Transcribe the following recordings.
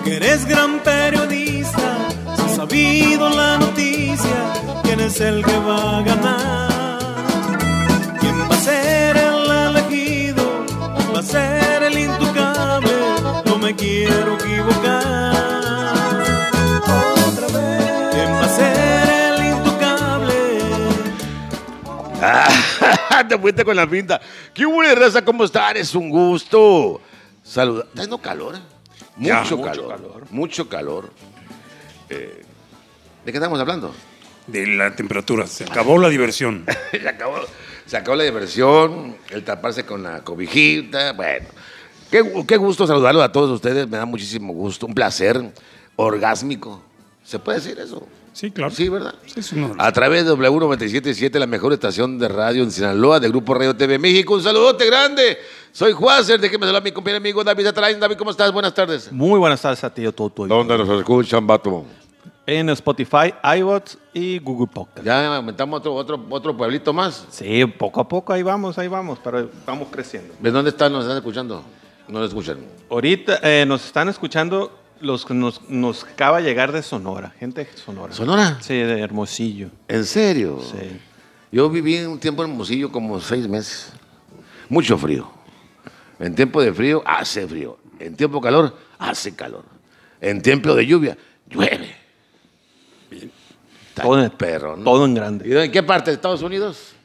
que eres gran periodista, si has sabido la noticia, quién es el que va a ganar, quién va a ser el elegido, quién va a ser el intocable, no me quiero equivocar. Otra vez, quién va a ser el intocable. Te fuiste con la pinta. ¿Qué hubo, raza? ¿Cómo están? Es un gusto. Saluda. ¿Está haciendo calor? Mucho calor. Mucho calor. ¿De qué estamos hablando? De la temperatura. Se acabó la diversión. Se acabó la diversión, el taparse con la cobijita. Bueno, qué gusto saludarlos a todos ustedes. Me da muchísimo gusto. Un placer orgásmico. ¿Se puede decir eso? Sí, claro. Sí, ¿verdad? Sí, es un honor. A través de W97.7, la mejor estación de radio en Sinaloa, de Grupo Radio TV México. Un saludote grande. Soy Juázer. Déjeme saludar a mi compañero amigo David Atalain. David, ¿cómo estás? Buenas tardes. Muy buenas tardes a ti, Toto. ¿Dónde nos escuchan, vato? En Spotify, iBots y Google Podcast. Ya aumentamos otro pueblito más. Sí, poco a poco ahí vamos, pero vamos creciendo. ¿De dónde están? ¿Nos están escuchando? ¿No nos escuchan? Ahorita nos están escuchando los que nos acaba de llegar de Sonora, gente de Sonora. ¿Sonora? Sí, de Hermosillo. ¿En serio? Sí. Yo viví un tiempo en Hermosillo, como 6 meses. Mucho frío. En tiempo de frío, hace frío. En tiempo de calor, hace calor. En tiempo de lluvia, llueve. Perro, ¿no? Todo en grande. ¿Y en qué parte de Estados Unidos?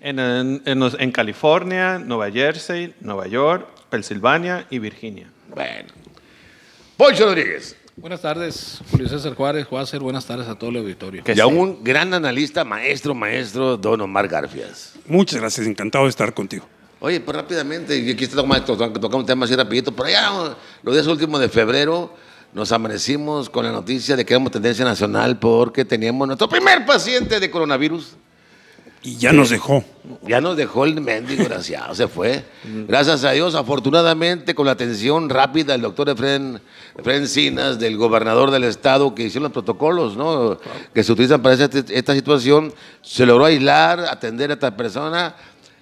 En California, Nueva Jersey, Nueva York, Pensilvania y Virginia. Bueno. Poncho Rodríguez. Buenas tardes, Julio César Juárez, Juázer, buenas tardes a todo el auditorio. Y a un gran analista, maestro, Don Omar Garfias. Muchas gracias, encantado de estar contigo. Oye, pues rápidamente, y aquí tocamos un tema así rapidito, por allá, los días últimos de febrero, nos amanecimos con la noticia de que éramos tendencia nacional porque teníamos nuestro primer paciente de coronavirus. Y ya nos dejó. Ya nos dejó el mendigo, desgraciado, se fue. Gracias a Dios, afortunadamente, con la atención rápida del doctor Efren Encinas, del gobernador del estado, que hicieron los protocolos, ¿no? Que se utilizan para esta situación, se logró aislar, atender a esta persona,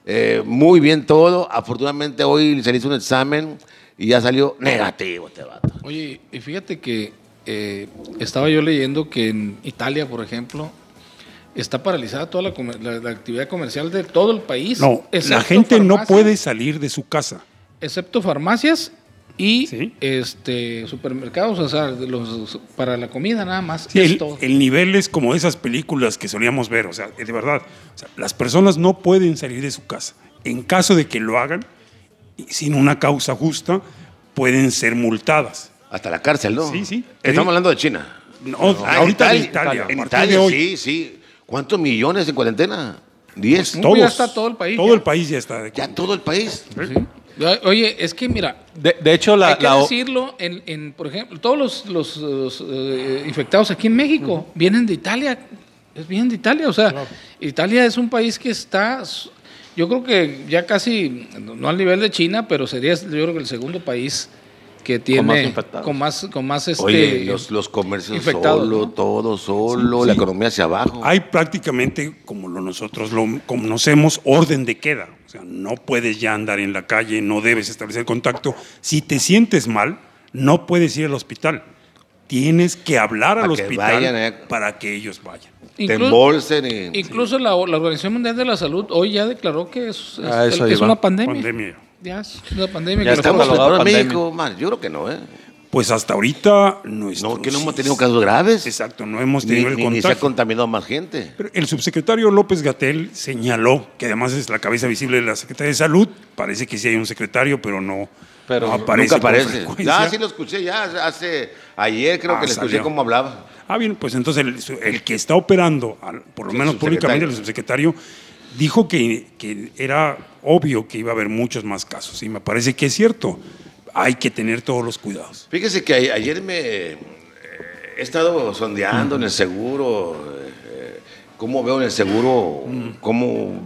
muy bien todo. Afortunadamente hoy se le hizo un examen y ya salió negativo este vato. Oye, y fíjate que estaba yo leyendo que en Italia, por ejemplo, está paralizada toda la actividad comercial de todo el país. No, la gente no puede salir de su casa. Excepto farmacias y ¿sí? Supermercados, o sea, para la comida nada más. Sí, el nivel es como esas películas que solíamos ver, o sea, de verdad. O sea, las personas no pueden salir de su casa. En caso de que lo hagan, sin una causa justa, pueden ser multadas. Hasta la cárcel, ¿no? Sí. Estamos hablando de China. No, ahorita de Italia. En Italia, sí. ¿Cuántos millones en cuarentena? 10. Todos, ya está todo el país. Todo el país ya está. ¿Ya todo el país? Sí. Oye, es que mira, de hecho, hay que decirlo, por ejemplo, todos los infectados aquí en México vienen de Italia. Vienen de Italia, o sea, claro. Italia es un país que está, yo creo que ya casi, no al nivel de China, pero sería yo creo que el segundo país que tiene con más Oye, los comercios solo, ¿no? Todo solo, sí. La economía hacia abajo. Hay prácticamente, como nosotros lo conocemos, orden de queda. O sea, no puedes ya andar en la calle, no debes establecer contacto. Si te sientes mal, no puedes ir al hospital. Tienes que hablar al hospital para que ellos vayan. Te embolsen. Incluso la Organización Mundial de la Salud hoy ya declaró que es una pandemia. Ya es una pandemia. Ya estamos en México, yo creo que no, Pues hasta ahorita no, que no hemos tenido casos graves. Exacto, no hemos tenido el contagio. Ni se ha contaminado más gente. Pero el subsecretario López-Gatell señaló, que además es la cabeza visible de la Secretaría de Salud, parece que sí hay un secretario, pero no aparece. Nunca aparece. Ya sí lo escuché, ayer creo que le escuché cómo hablaba. Bien, pues entonces el que está operando, por lo menos públicamente, el subsecretario, dijo que era obvio que iba a haber muchos más casos. Y me parece que es cierto. Hay que tener todos los cuidados. Fíjese que ayer he estado sondeando en el seguro, cómo veo en el seguro, cómo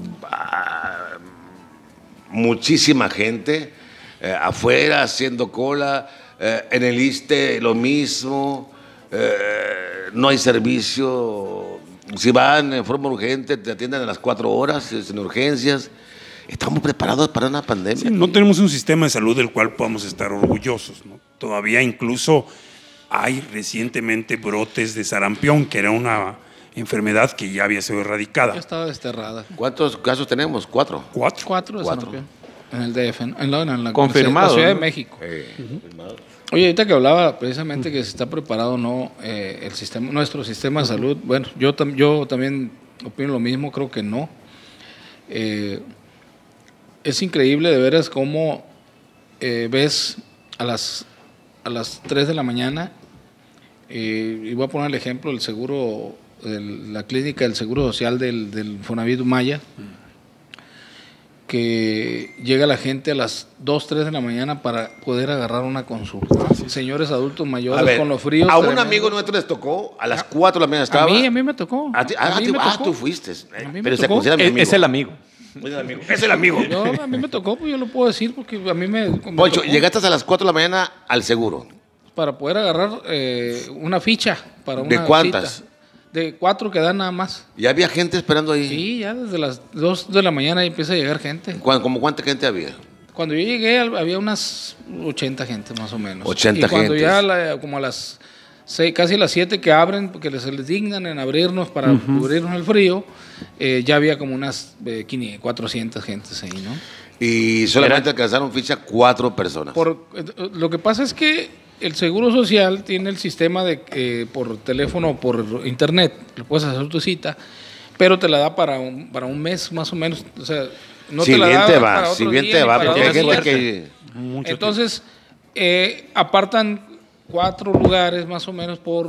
muchísima gente afuera haciendo cola, en el ISSSTE lo mismo, no hay servicio, si van en forma urgente te atienden a las 4 horas, en urgencias. Estamos preparados para una pandemia. Sí, no tenemos un sistema de salud del cual podamos estar orgullosos, ¿no? Todavía incluso hay recientemente brotes de sarampión, que era una enfermedad que ya había sido erradicada. Ya estaba desterrada. ¿Cuántos casos tenemos? 4. 4. 4 de sarampión en el DF, en la Confirmado, Ciudad de ¿no? México. Oye, ahorita que hablaba precisamente que se está preparado o no el sistema, nuestro sistema de salud, bueno, yo también opino lo mismo, creo que no. Es increíble de veras cómo ves a las 3 de la mañana, y voy a poner el ejemplo del seguro, la clínica del Seguro Social del Fonavit Maya, que llega la gente a las 2, 3 de la mañana para poder agarrar una consulta. Señores adultos mayores con los fríos. A un tremendos. amigo nuestro les tocó, a las 4 de la mañana estaba. A mí me tocó. A mí me tocó. tú fuiste. A mí me Pero se tocó. considera mi amigo. Es el amigo. Es el amigo. A mí me tocó, pues yo lo puedo decir porque a mí me Poncho, tocó llegaste a las 4 de la mañana al seguro. para poder agarrar una ficha para una ¿De cuántas? cita. De 4 que dan nada más. ¿Ya había gente esperando ahí? Sí, ya desde las 2 de la mañana empieza a llegar gente. ¿Cómo cuánta gente había? Cuando yo llegué había unas 80 gente más o menos. 80 y cuando gentes. ya como a las 6, casi las 7 que abren, porque se les dignan en abrirnos para cubrirnos el frío, ya había como unas 400 gentes ahí, ¿no? Y solamente alcanzaron ficha 4 personas. Lo que pasa es que el Seguro Social tiene el sistema de por teléfono o por internet, le puedes hacer tu cita, pero te la da para un mes más o menos. O sea, no Si te la bien da te para va, otro si bien día te ni va, para porque hay otro gente día. que... Entonces, apartan 4 lugares más o menos por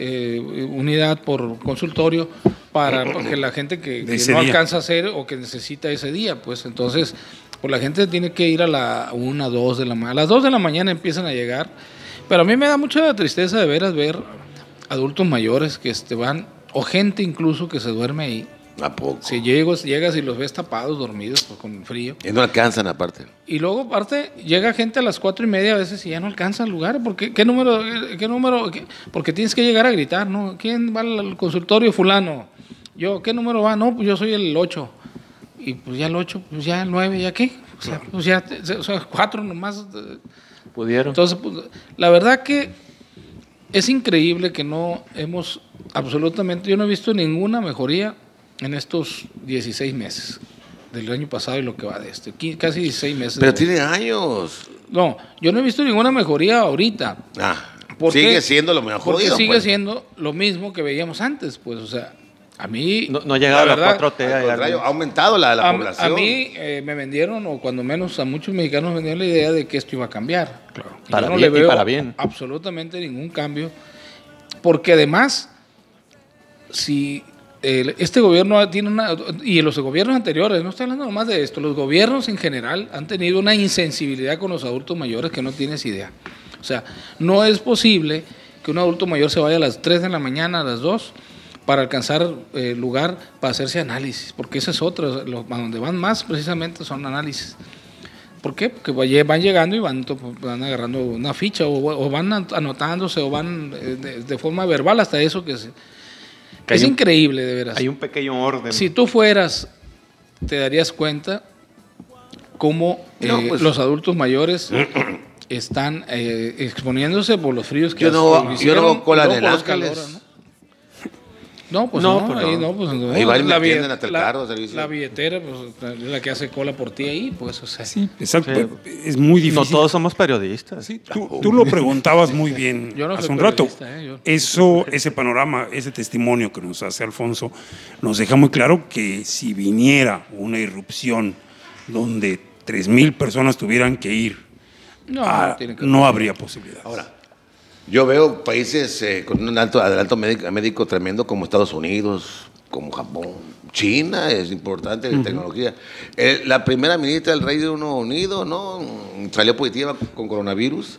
unidad, por consultorio, para que la gente que De ese no día. alcanza a hacer o que necesita ese día, pues entonces, pues la gente tiene que ir a la 1, 2 de la mañana. A las 2 de la mañana empiezan a llegar, pero a mí me da mucha tristeza de veras ver adultos mayores que van, o gente incluso que se duerme ahí. ¿A poco? Si llegas y los ves tapados, dormidos, pues, con frío. Y no alcanzan aparte. Y luego, aparte, llega gente a las 4:30 a veces y ya no alcanza el lugar. Porque, ¿qué número? Porque tienes que llegar a gritar, ¿no? ¿Quién va al consultorio fulano? Yo, ¿qué número va? No, pues yo soy el 8. Y pues ya el 8, pues ya el 9, ¿ya qué? O sea, pues ya, 4 nomás. Pudieron. Entonces, pues, la verdad que es increíble que no hemos absolutamente, yo no he visto ninguna mejoría en estos 16 meses del año pasado y lo que va de casi 16 meses. Pero tiene años. No, yo no he visto ninguna mejoría ahorita. ¿Por Sigue qué? siendo lo mejor. Porque sigue pues. siendo lo mismo que veíamos antes, pues, o sea, a mí... No llegaba la la verdad, 4T. Al contrario, ha aumentado la a población. mí me vendieron, o cuando menos a muchos mexicanos me vendieron la idea de que esto iba a cambiar. Claro. Y Para yo no bien, le y veo para bien. absolutamente ningún cambio, porque además, si este gobierno tiene y los gobiernos anteriores, no estoy hablando nomás de esto, los gobiernos en general han tenido una insensibilidad con los adultos mayores que no tienes idea. O sea, no es posible que un adulto mayor se vaya a las 3 de la mañana, a las 2, para alcanzar lugar para hacerse análisis, porque esa es otra, a donde van más precisamente son análisis. ¿Por qué? Porque van llegando y van agarrando una ficha o van anotándose o van de forma verbal hasta eso que es increíble de veras. Hay un pequeño orden. Si tú fueras, te darías cuenta cómo los adultos mayores están exponiéndose por los fríos que Yo no hicieron, hago cola y luego en por el los Ángeles. calores, ¿no? No, pues No, no, pues ahí no. no, pues Ahí van y me la atienden hasta el carro, servicio. La billetera, pues es la que hace cola por ti ahí, pues, o sea. Sí, exacto. Sí. Es muy difícil. No todos somos periodistas. Sí, tú lo preguntabas muy bien Yo no hace soy un rato. periodista, Ese panorama, ese testimonio que nos hace Alfonso, nos deja muy claro que si viniera una irrupción donde 3,000 personas tuvieran que ir, tiene que no habría posibilidad. Ahora, yo veo países con un adelanto médico tremendo como Estados Unidos, como Japón, China es importante en tecnología. La primera ministra del Reino Unido, ¿no? Salió positiva con coronavirus.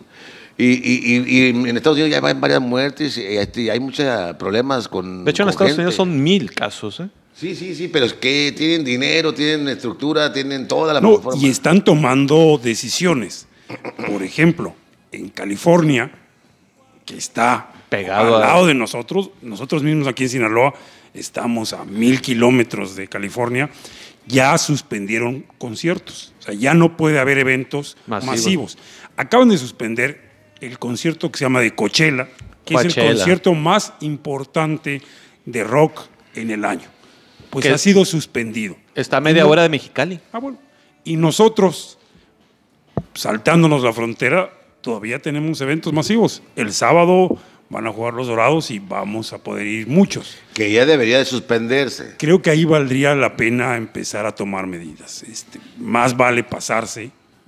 Y en Estados Unidos ya hay varias muertes y hay muchos problemas con. De hecho, en con Estados gente. Unidos son 1,000 casos. Sí, pero es que tienen dinero, tienen estructura, tienen toda la No, forma. y están tomando decisiones. Por ejemplo, en California, que está Pegado al a- lado de nosotros mismos aquí en Sinaloa, estamos a 1,000 kilómetros de California, ya suspendieron conciertos. O sea, ya no puede haber eventos Masivos. masivos. Acaban de suspender el concierto que se llama de Coachella, que es el Coachella. concierto más importante de rock en el año. Pues ¿Qué? ha sido suspendido. Está a media hora de Mexicali. Bueno. Y nosotros, saltándonos la frontera, todavía tenemos eventos masivos. El sábado van a jugar los Dorados y vamos a poder ir muchos. Que ya debería de suspenderse. Creo que ahí valdría la pena empezar a tomar medidas. Más vale pasarse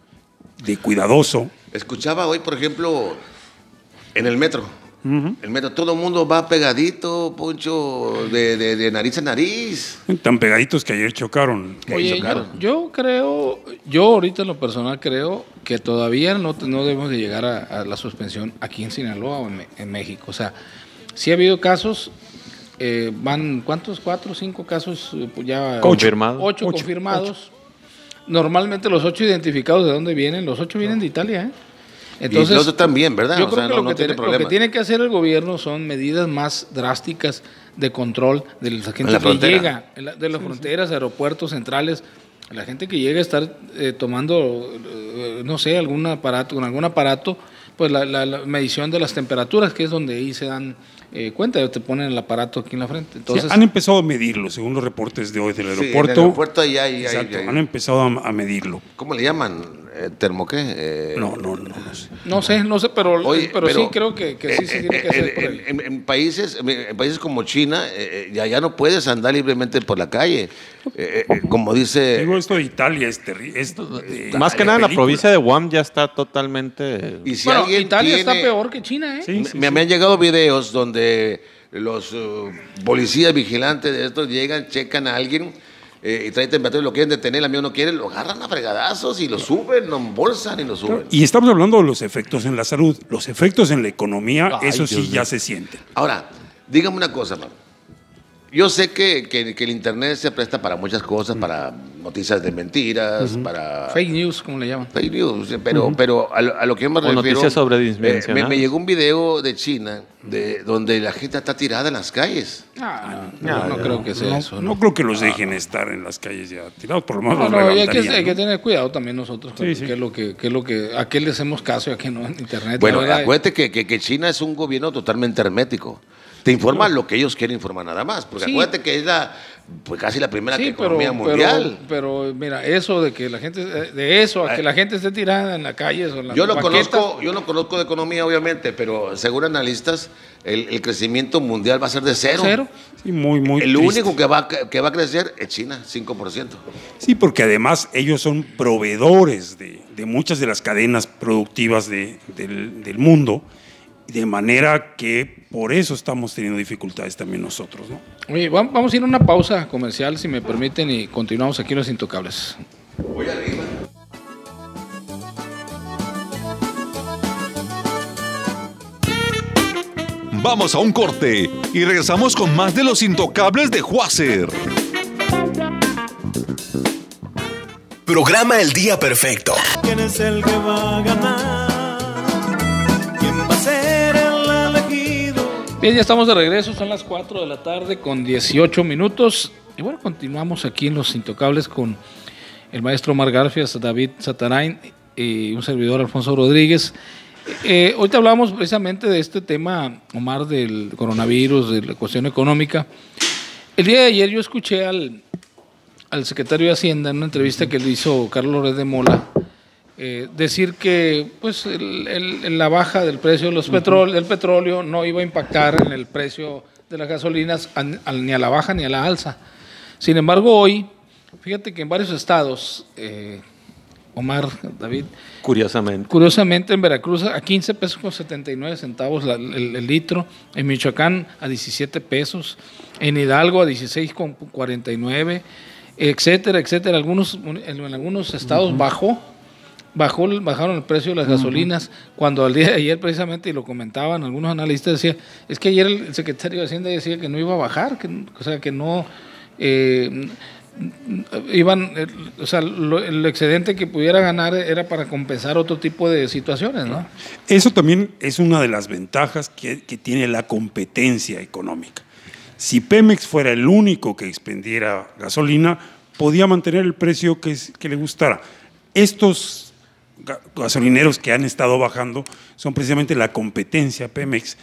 de cuidadoso. Escuchaba hoy, por ejemplo, en el metro. El metro, todo el mundo va pegadito, Poncho, de nariz a nariz. Tan pegaditos que ayer chocaron. Oye, yo creo, yo ahorita en lo personal creo que todavía no debemos de llegar a la suspensión aquí en Sinaloa o en México. O sea, sí ha habido casos, van, ¿cuántos? 4 o 5 casos ya Confirmados. 8 confirmados. Normalmente los 8 identificados, ¿de dónde vienen? Los 8 vienen de Italia, ¿eh? Entonces, y los otros también, ¿verdad? Yo O creo sea, que, no lo, que tiene lo que problema. tiene que hacer el gobierno son medidas más drásticas de control de la gente la que frontera. llega, de las fronteras, aeropuertos centrales, la gente que llega a estar tomando, no sé, algún aparato, con algún aparato, pues la medición de las temperaturas, que es donde ahí se dan cuenta, te ponen el aparato aquí en la frente. Entonces, Sí, han empezado a medirlo, según los reportes de hoy del Sí, en aeropuerto. el aeropuerto ahí hay- Exacto, hay- han empezado a medirlo. ¿Cómo le llaman? ¿Termo qué? No sé. no sé, pero Oye, sí creo que sí se tiene que hacer por ahí. en países como China, ya no puedes andar libremente por la calle. Como dice... Digo, esto de Italia es terrible. Más que nada, la provincia de Guam ya está totalmente... y si Bueno, alguien Italia está tiene- peor que China, ¿eh? Sí. Me han llegado videos donde los policías vigilantes de estos llegan, checan a alguien y traen temperatura y lo quieren detener, el amigo no quiere, lo agarran a fregadazos y lo suben, lo embolsan y lo suben. Y estamos hablando de los efectos en la salud. Los efectos en la economía, Ay, eso sí Dios ya mío. se sienten. Ahora, dígame una cosa, mano. Yo sé que el Internet se presta para muchas cosas, para noticias de mentiras, para... Fake news, como le llaman. Fake news, pero a lo que yo me O refiero... noticias sobredimensionadas. me llegó un video de China donde la gente está tirada en las calles. No creo que sea eso. No creo que los dejen estar en las calles ya tirados, por lo menos los No, y hay levantarían, que ¿no? tener cuidado también nosotros, Sí, sí. qué es lo que, a qué le hacemos caso y a qué no en Internet. Bueno, la verdad. acuérdate que China es un gobierno totalmente hermético. Te informa lo que ellos quieren informar nada más. Porque Sí. acuérdate que es pues casi la primera Sí, economía mundial. pero mira, eso de que la gente, de eso a que la gente esté tirada en la calle o en las Yo no banquetas, conozco de economía, obviamente, pero según analistas, el crecimiento mundial va a ser de cero. cero. Sí, muy El triste. único que va a crecer es China, 5%. Sí, porque además ellos son proveedores de muchas de las cadenas productivas del mundo, de manera que por eso estamos teniendo dificultades también nosotros, ¿no? Oye, vamos a ir a una pausa comercial, si me permiten, y continuamos aquí en Los Intocables. Vamos a un corte y regresamos con más de Los Intocables de Juacer. Programa El Día Perfecto. ¿Quién es el que va a ganar? ¿Quién va a ser el elegido? Bien, ya estamos de regreso, son las 4 de la tarde con 18 minutos. Y bueno, continuamos aquí en Los Intocables con el maestro Omar Garfias, David Satarain y un servidor, Alfonso Rodríguez. Ahorita hablamos precisamente de este tema, Omar, del coronavirus, de la cuestión económica. El día de ayer yo escuché al secretario de Hacienda en una entrevista que le hizo Carlos Loret de Mola decir que pues la baja del precio de del petróleo no iba a impactar en el precio de las gasolinas ni a la baja ni a la alza. Sin embargo, hoy, fíjate que en varios estados, Omar, David, curiosamente en Veracruz a 15 pesos con 79 centavos el litro, en Michoacán a 17 pesos, en Hidalgo a 16 con 49, etcétera, etcétera. En algunos estados bajaron el precio de las gasolinas, cuando al día de ayer precisamente, y lo comentaban algunos analistas, decía, es que ayer el secretario de Hacienda decía que no iba a bajar, o sea, que no iban, o sea, el excedente que pudiera ganar era para compensar otro tipo de situaciones, ¿no? Eso también es una de las ventajas que tiene la competencia económica. Si Pemex fuera el único que expendiera gasolina, podía mantener el precio que le gustara. Estos gasolineros que han estado bajando son precisamente la competencia Pemex,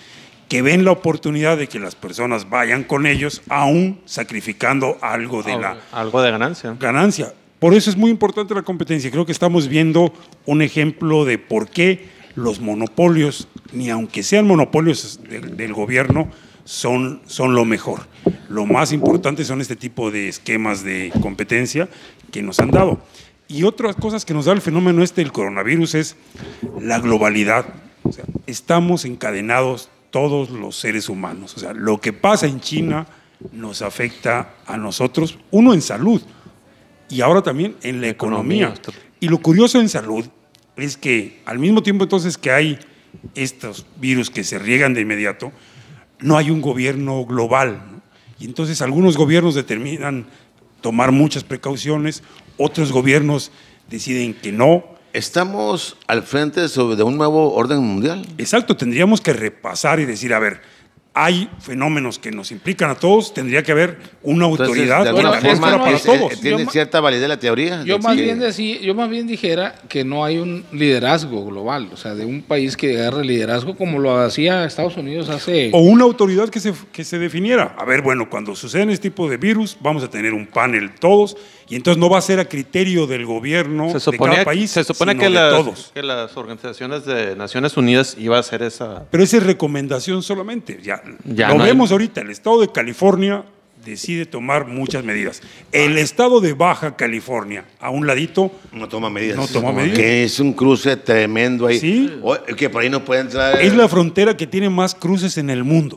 que ven la oportunidad de que las personas vayan con ellos, aún sacrificando algo de la Algo de ganancia. ganancia. Por eso es muy importante la competencia. Creo que estamos viendo un ejemplo de por qué los monopolios, ni aunque sean monopolios del gobierno, son lo mejor. Lo más importante son este tipo de esquemas de competencia que nos han dado. Y otras cosas que nos da el fenómeno del coronavirus es la globalidad. O sea, estamos encadenados todos los seres humanos. O sea, lo que pasa en China nos afecta a nosotros, uno en salud y ahora también en la economía. Y lo curioso en salud es que al mismo tiempo entonces que hay estos virus que se riegan de inmediato, no hay un gobierno global, ¿no? Y entonces algunos gobiernos determinan tomar muchas precauciones, otros gobiernos deciden que no. ¿Estamos al frente de un nuevo orden mundial? Exacto, tendríamos que repasar y decir, a ver, hay fenómenos que nos implican a todos, tendría que haber una autoridad Entonces, de alguna Bueno, es que forma, no hay- para todos. ¿tiene Yo- cierta validez la teoría? Yo más, Sí. bien dijera que no hay un liderazgo global, o sea, de un país que agarre liderazgo como lo hacía Estados Unidos hace... O una autoridad que se definiera. A ver, bueno, cuando suceden este tipo de virus, vamos a tener un panel todos, y entonces no va a ser a criterio del gobierno de cada país, se supone sino que, de todos. que las organizaciones de Naciones Unidas iba a hacer esa... Pero esa es recomendación solamente. Ya Ya lo no hay- vemos ahorita. El estado de California decide tomar muchas medidas. El estado de Baja California, a un ladito, No toma medidas. No toma medidas. Que es un cruce tremendo ahí. Sí. Que por ahí no puede entrar. es la frontera que tiene más cruces en el mundo.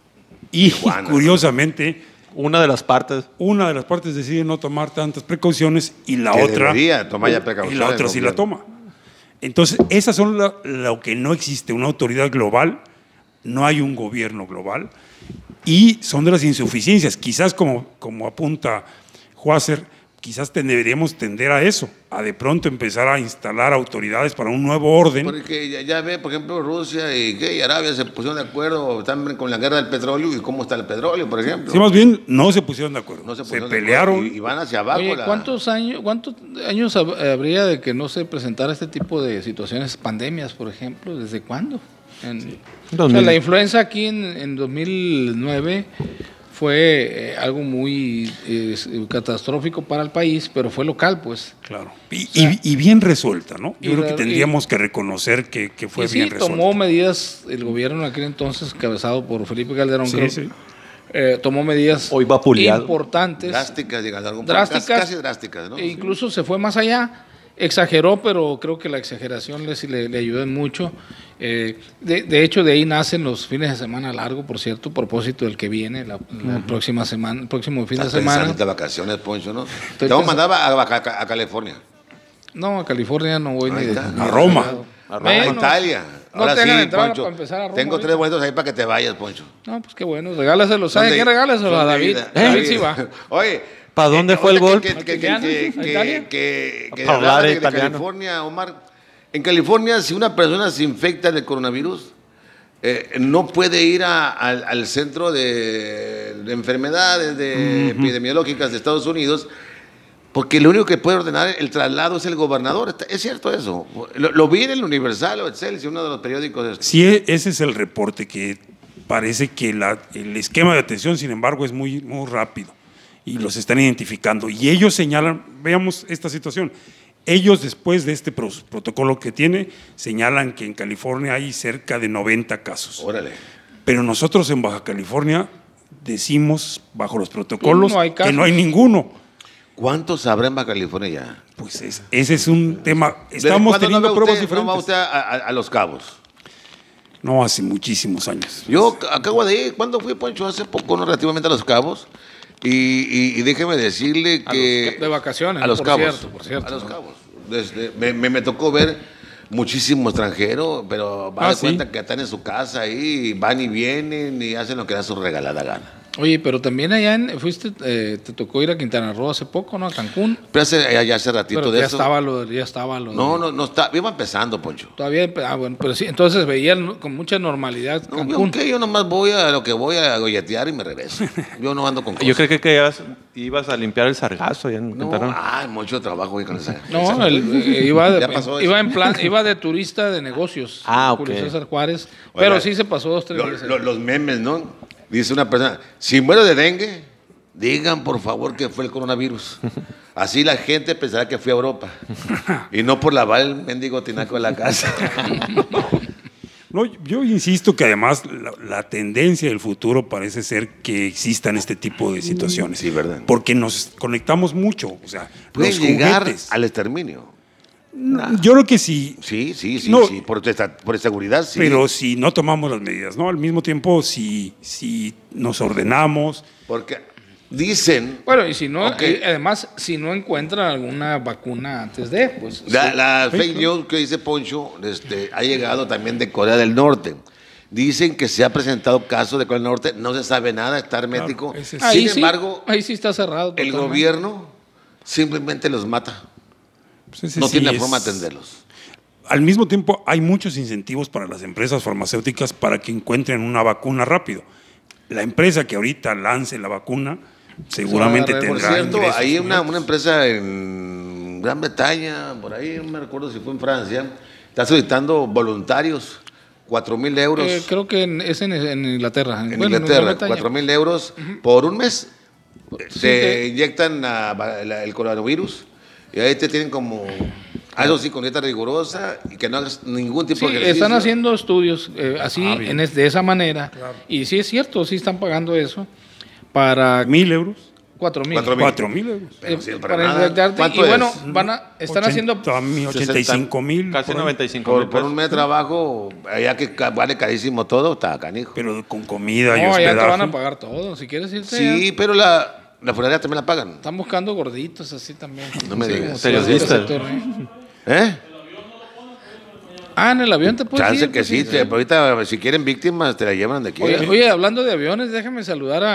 Y Tijuana. curiosamente, Una de las partes. una de las partes decide no tomar tantas precauciones y la Que otra debería tomar ya y precauciones, la otra sí la gobierno. toma. Entonces, esas son lo que no existe, una autoridad global, no hay un gobierno global y son de las insuficiencias. Quizás como apunta Juácer, quizás deberíamos tender a eso, a de pronto empezar a instalar autoridades para un nuevo orden. Porque ya ve, por ejemplo, Rusia y Arabia se pusieron de acuerdo, están con la guerra del petróleo y cómo está el petróleo, por ejemplo. Sí, más bien no se pusieron de acuerdo, No se se pusieron de pelearon. acuerdo y van hacia abajo. Oye, ¿cuántos años habría de que no se presentara este tipo de situaciones, pandemias, por ejemplo? ¿Desde cuándo? O sea, la influenza aquí en 2009 fue algo muy catastrófico para el país, pero fue local, pues. Claro. Y bien resuelta, ¿no? y Yo creo que la- tendríamos que reconocer que fue Y sí, bien resuelta. tomó medidas, el gobierno en aquel entonces, encabezado por Felipe Calderón, Sí, creo, sí. Tomó medidas Hoy vapuleado. importantes. Drásticas, digamos, algún Drásticas, casi drásticas, ¿no? E incluso se fue más allá, exageró, pero creo que la exageración le ayudó en mucho. De hecho, de ahí nacen los fines de semana largo, por cierto, propósito del que viene, la próxima semana, el próximo fin de Estás pensando semana. de vacaciones, Poncho, ¿no? Estoy Te vamos a pensando- mandar a California. No, a California no voy Ahí ni de, está. ni A de Roma. lado. A Menos. Italia. No Ahora te hagan sí, entrar Poncho. para empezar a Roma Tengo ahorita. 3 boletos ahí para que te vayas, Poncho. No, pues qué bueno, regálaselos. ¿Sabe ¿Dónde- qué? Regálaselos a dónde David. ir? David sí va. Oye. ¿Para dónde fue el ahorita gol? Que ¿A Italia? Para hablar de italiano. California, Omar. En California, si una persona se infecta de coronavirus, no puede ir al centro de enfermedades epidemiológicas de Estados Unidos, porque lo único que puede ordenar el traslado es el gobernador. ¿Es cierto eso? Lo vi en el Universal o Excelsior, uno de los periódicos. Sí, ese es el reporte, que parece que el esquema de atención, sin embargo, es muy, muy rápido y los están identificando. Y ellos señalan, veamos esta situación, ellos después de este protocolo que tiene, señalan que en California hay cerca de 90 casos. Órale. Pero nosotros en Baja California decimos, bajo los protocolos, No hay que casos. no hay ninguno. ¿Cuántos habrá en Baja California ya? Pues ese es un tema. ¿Desde Estamos cuándo teniendo no va pruebas usted- diferentes. No va usted a Los Cabos. No, hace muchísimos años. Yo acabo de ir, ¿cuándo fui, Poncho? Hace poco, ¿no? Relativamente a Los Cabos. Y déjeme decirle que... De vacaciones, A Los por Cabos. cierto, por cierto, A Los ¿no? Cabos. Me tocó ver muchísimo extranjero, pero va a dar sí. cuenta que están en su casa ahí, van y vienen y hacen lo que da su regalada gana. Oye, pero también allá te tocó ir a Quintana Roo hace poco, ¿no? A Cancún. Pero ya hace ratito Pero de ya eso. estaba lo No está, iba empezando, Poncho. Todavía, bueno, pero sí, entonces veían con mucha normalidad No, Cancún. yo nomás voy a lo que voy a golletear y me regreso. Yo no ando con cosas. Yo creo que ibas a limpiar el sargazo allá en No, Quintana Roo. mucho trabajo ahí con esa. No, Ya pasó eso. iba de turista de negocios. Ah, Julio ok. César Juárez. Oiga, Pero sí se pasó 2-3 días. ahí. Los memes, ¿no? Dice una persona, si muero de dengue, digan por favor que fue el coronavirus. Así la gente pensará que fui a Europa. Y no por lavar el mendigo tinaco de la casa. No, yo insisto que además la tendencia del futuro parece ser que existan este tipo de situaciones. Sí, verdad. Porque nos conectamos mucho. O sea, Pueden los llegar juguetes. al exterminio. Yo creo que sí. Sí, No. por seguridad, sí. Pero si no tomamos las medidas, ¿no? Al mismo tiempo, si nos ordenamos. Porque dicen, Bueno, y si no, Ok. además, si no encuentran alguna vacuna antes de, pues. la fake news que dice Poncho ha llegado también de Corea del Norte. Dicen que se ha presentado casos de Corea del Norte, no se sabe nada, está hermético. ese sí. Ahí Sin embargo, ahí sí está cerrado. el totalmente. gobierno simplemente los mata. Pues ese No sí tiene es- forma de atenderlos. Al mismo tiempo, hay muchos incentivos para las empresas farmacéuticas para que encuentren una vacuna rápido. La empresa que ahorita lance la vacuna seguramente Por Por tendrá cierto, ingresos. hay ¿no? una empresa en Gran Bretaña, por ahí, no me recuerdo si fue en Francia, está solicitando voluntarios, 4,000 euros. Creo que es en Inglaterra. En Bueno, Inglaterra, Gran Bretaña. 4,000 euros por un mes. Sí, Te inyectan el coronavirus y ahí te tienen como, eso sí, con dieta rigurosa y que no hagas ningún tipo Sí, de ejercicio. están haciendo estudios así, bien. de esa manera. Y sí es cierto, sí están pagando eso para 1,000 euros. 4,000. 4,000 euros. Pero sí, para para nada. inyectarte. ¿Cuánto Y es? bueno, están haciendo 85,000. Casi por ahí. 95,000 Por un mes de trabajo, allá que vale carísimo todo, está canijo. Pero con comida y No, ya te van a hospedaje. pagar todo. Si quieres irte, Sí, pero la funeraria también la pagan. están buscando gorditos así también. No me Sí, digas. como todo este Periodistas. sector, ¿eh? ¿Eh? En el avión te puedes Chance ir, que pues, sí, pero ahorita si quieren víctimas te la llevan de aquí. Oye, hablando de aviones, déjame saludar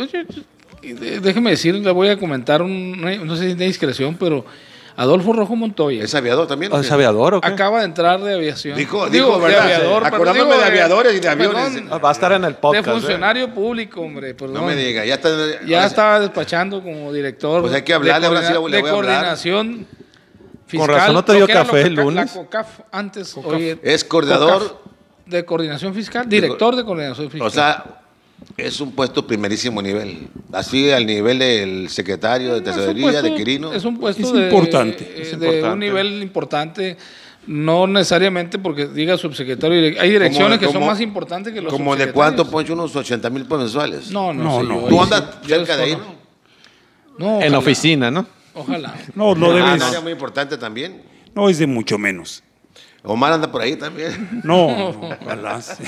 déjeme decir, le voy a comentar no sé si es de discreción, pero Adolfo Rojo Montoya ¿Es aviador también? o ¿Es qué? aviador o qué? acaba de entrar de aviación. Dijo, de ¿verdad? aviador, Acordándome digo, de aviadores y de aviones. perdón, Va a estar en el de podcast. funcionario público, hombre, perdón. No me diga, ya está. Ya estaba despachando como director. Pues hay que hablarle, ahora sí le voy a hablar. coordinación fiscal. razón no te dio lo que era café el la lunes. COCAF antes, oye, Es coordinador. COCAF de coordinación fiscal, director de coordinación fiscal. O sea, es un puesto primerísimo nivel. Así al nivel del secretario de Es un tesorería, puesto- de Quirino. Es un puesto Es de, importante. de Es importante. un nivel importante, no necesariamente porque diga subsecretario. Hay direcciones que son más importantes que los ¿Como de subsecretarios. cuánto, Poncho? Unos 80,000 mensuales. No, No, sé, no. yo ¿Tú ahí andas sí- yo cerca de ahí, desconozco. no? No, En ojalá, oficina, ¿no? Ojalá. No, no Ah, debes. un área muy importante también. No, es de mucho menos. Omar anda por ahí también. No, ojalá. sí.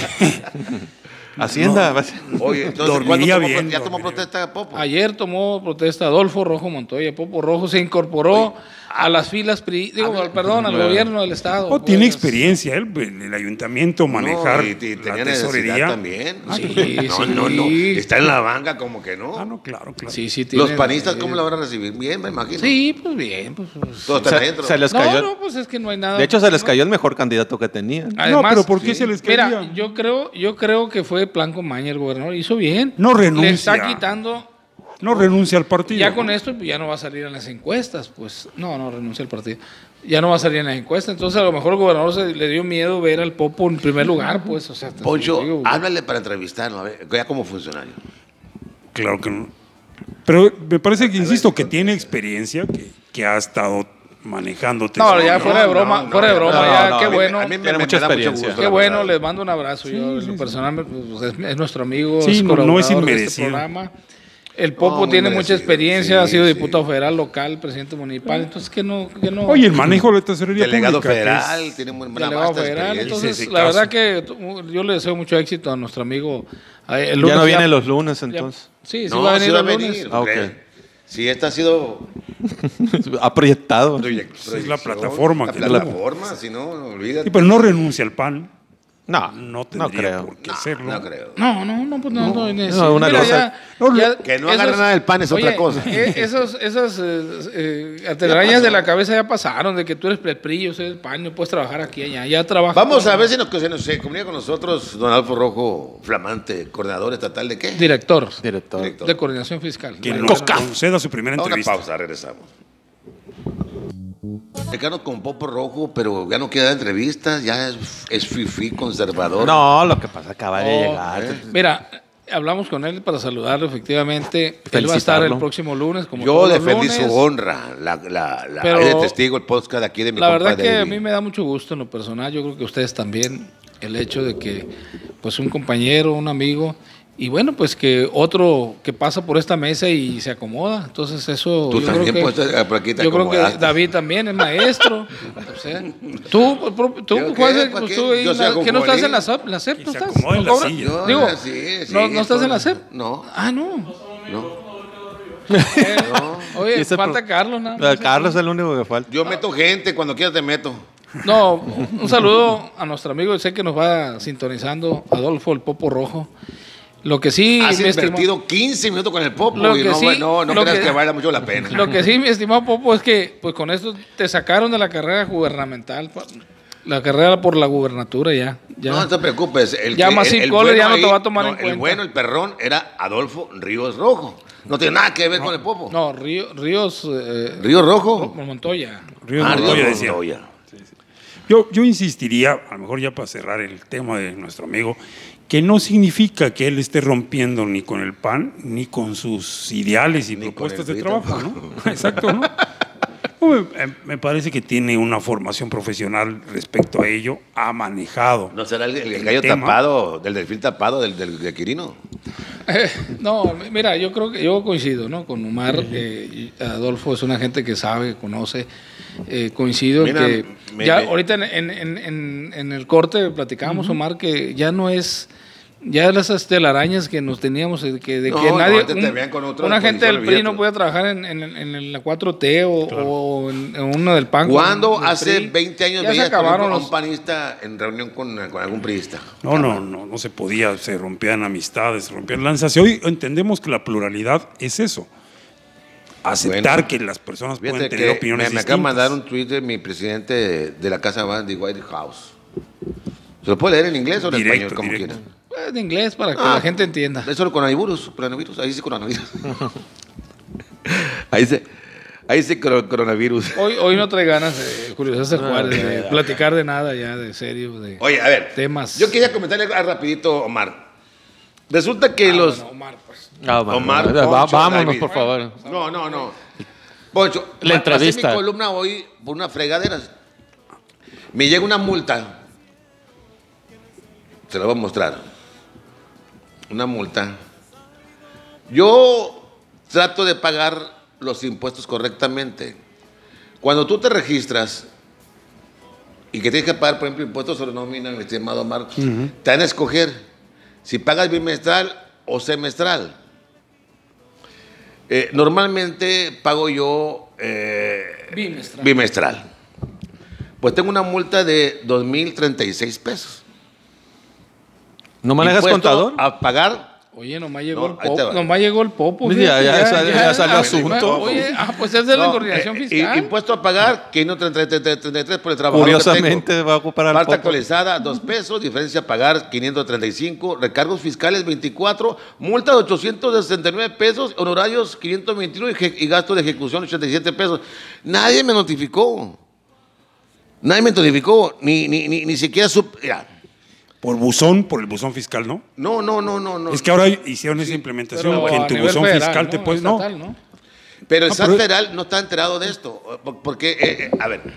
Hacienda. Oye, entonces, ¿cuándo Dormiría tomó, bien, ya tomó dormiría protesta Popo? Ayer tomó protesta Adolfo Rojo Montoya. Popo Rojo se incorporó a las filas, al gobierno del Estado. No, tiene pues. experiencia él, el ayuntamiento, manejar No, y la tenía necesidad tesorería. también. Sí, no, sí. no. Está en la banca como que no. Ah, no, claro, claro. Sí, sí, tiene- Los panistas, ¿cómo lo van a recibir? Bien, me imagino. Sí, pues bien. Pues, Todos están adentro. Se les no, cayó. no, pues es que no hay nada. De hecho, se les cayó el mejor candidato que tenían. No, pero ¿por qué se les caía? Mira, yo creo que fue plan con maña el gobernador. Hizo bien. No renuncia. Le está quitando. No renuncia al partido. Ya con esto pues, ya no va a salir en las encuestas. Pues no renuncia al partido. Ya no va a salir en las encuestas. Entonces a lo mejor el gobernador le dio miedo ver al Popo en primer lugar. Pues, o sea, Poncho, digo, háblale para entrevistarlo, a ver, ya como funcionario. Claro que no. Pero me parece que, insisto, que tiene experiencia, que ha estado manejando No, tesorería. ya fuera de broma, ya, qué no, bueno. A mí Tiene mucha da mucho experiencia. gusto, Qué la bueno, verdad. les mando un abrazo. Yo, en lo personal, pues, es nuestro amigo, Sí, es no es colaborador de este inmerecido. programa. El Popo muy tiene mucha merecido, experiencia, sí, ha sido sí. diputado federal, local, presidente municipal, entonces que no. Oye, el manejo de la tesorería Delegado pública, que federal, es- tiene una delegado vasta federal, experiencia. entonces ese la caso. verdad que yo le deseo mucho éxito a nuestro amigo. El Ya lunes no viene los lunes, entonces. Sí, sí No, va a venir sí va a los venir. lunes. Ah, ok. Sí, esta ha sido Ha proyectado. es la plataforma La que- plataforma, si no, olvídate. Sí, pero no renuncia al PAN. no tendría creo. por qué hacerlo. No creo. No, pues no, No, una cosa- Que no agarre nada del pan es otra cosa. Esas atelarañas de la cabeza ya pasaron, de que tú eres el PRI, yo soy el PAN, no puedes trabajar aquí, allá, ya trabajas. Vamos a ver si se comunica con nosotros don Adolfo Rojo, flamante, coordinador estatal de qué? Director Director. de coordinación fiscal. Que nos conceda su primera A una entrevista. pausa, regresamos. Ricardo con Popo Rojo, pero ya no queda entrevistas, ya es fifí conservador. No, lo que pasa acaba de llegar. Mira, hablamos con él para saludarlo, efectivamente. Él va a estar el Felicitarlo. próximo lunes, como Yo todos los defendí lunes. su honra, Pero hay de testigo el podcast aquí de mi La compa verdad que a David. mí me da mucho gusto en lo personal, yo creo que ustedes también, el hecho de que pues un compañero, un amigo, y bueno, pues que otro que pasa por esta mesa y se acomoda. Entonces eso Tú yo también creo puedes, que, por aquí te yo creo que acomodaste. David también es maestro. O sea, tú ¿Yo ¿cuál qué? es? ¿Para Pues qué? tú ahí Yo soy ¿qué no estás ajonjolí. en la SEP? ¿La SEP Que no se estás? acomode en ¿No la cobras? silla. Yo, Digo, sí, ¿no estás en la SEP? No, Ah, no. no. Oye, Y ese falta pro- Carlos, nada. Carlos es el único que falta. Yo meto gente, cuando quieras te meto. No, un saludo a nuestro amigo, sé que nos va sintonizando, Adolfo el Popo Rojo. Lo que sí, Has mi estimado- invertido 15 minutos con el Popo Lo y que no, sí, no lo creas que- que valga mucho la pena. Lo que sí, mi estimado Popo, es que pues con esto te sacaron de la carrera gubernamental, la carrera por la gubernatura ya. No te preocupes. Ya Massive Caller ya no te va a tomar en El cuenta. bueno, el perrón, era Adolfo Ríos Rojo. No tiene nada que ver con el Popo. No, Ríos Ríos Rojo. Montoya. Ríos Ah, Montoya Ríos decía. Montoya. Yo insistiría, a lo mejor ya para cerrar el tema de nuestro amigo, que no significa que él esté rompiendo ni con el PAN, ni con sus ideales y Ni con propuestas el de PRI trabajo, ¿no? Exacto, ¿no? Me parece que tiene una formación profesional respecto a ello, ha manejado. ¿No será el gallo tema. tapado, del delfín tapado del Quirino? No, mira, yo creo que yo coincido, ¿no? Con Omar. Adolfo es una gente que sabe, que conoce. Coincido Mira, en que ya ahorita en el corte platicábamos, Omar, que ya no es ya las telarañas que nos teníamos de que No, nadie antes te veían con otra una gente del posición, PRI no olvídate. podía trabajar en la 4T o en uno del PAN. ¿Cuándo con el hace PRI? 20 años ya se veías por ejemplo, acabaron a un los panista en reunión con algún priista? No se podía, se rompían amistades, se rompían lanzas. Y hoy entendemos que la pluralidad es eso. Aceptar Bueno, que las personas Fíjate pueden tener que opiniones me acaba de mandar distintas. un tweet de mi presidente de la Casa Blanca de White House. ¿Se lo puede leer en inglés o en Directo, español, como directo. quieran? de inglés para que Ah. la gente entienda. Eso es coronavirus, ahí dice coronavirus. ahí dice coronavirus. Hoy no trae ganas de Julio César Juárez de platicar de nada ya, de serio, de Oye, a ver, temas. yo quería comentarle rapidito, Omar. Resulta que los... Bueno, Omar, pues. Omar, Va- Poncho, vámonos, David. por favor. No. Poncho, La pasé entrevista. mi columna hoy por unas fregaderas. Me llega una multa. Se la voy a mostrar. Una multa. Yo trato de pagar los impuestos correctamente. Cuando tú te registras y que tienes que pagar, por ejemplo, impuestos sobre nómina, mi estimado Omar, te van a escoger si pagas bimestral o semestral. Normalmente pago yo Bimestral. bimestral. Pues tengo una multa de 2,036 pesos. ¿No manejas Impuesto contador? A pagar. Oye, nomás llegó No, el ahí te popo. va. Nomás llegó el popo. Ya, fíjate, ya salió asunto. Oye, pues es de la No, coordinación fiscal. impuesto a pagar, 533 por el trabajador que Curiosamente tengo. va a ocupar al Parte popo. actualizada, 2 pesos, diferencia a pagar, 535, recargos fiscales, 24, multa de 869 pesos, honorarios, 521 y gasto de ejecución, 87 pesos. Nadie me notificó. Ni siquiera mira, Por el buzón fiscal, ¿no? No. Es que ahora hicieron esa implementación Pero que en a tu nivel buzón federal, fiscal te ¿no? puedes. No, Estatal, ¿no? Pero el No, SAT pero- federal no está enterado de esto. Porque, a ver,